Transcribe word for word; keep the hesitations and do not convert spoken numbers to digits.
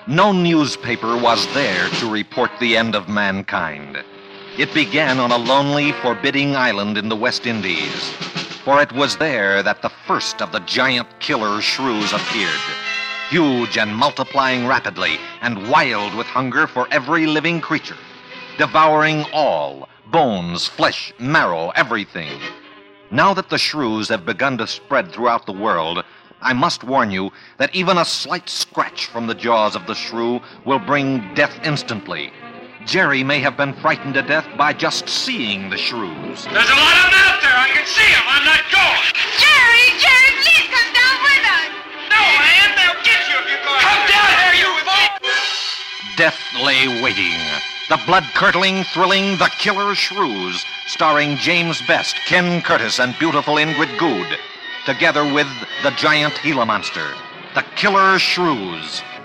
No newspaper was there to report the end of mankind. It began on a lonely, forbidding island in the West Indies, for it was there that the first of the giant killer shrews appeared, huge and multiplying rapidly and wild with hunger for every living creature, devouring all, bones, flesh, marrow, everything. Now that the shrews have begun to spread throughout the world, I must warn you that even a slight scratch from the jaws of the shrew will bring death instantly. Jerry may have been frightened to death by just seeing the shrews. There's a lot of them out there. I can see them. I'm not going. Jerry, Jerry, please come down with us. No, Ann, they'll get you if you go. Come down here, you fool! Death lay waiting. The blood-curdling, thrilling The Killer Shrews, starring James Best, Ken Curtis, and beautiful Ingrid Good, together with the giant Gila monster, The Killer Shrews.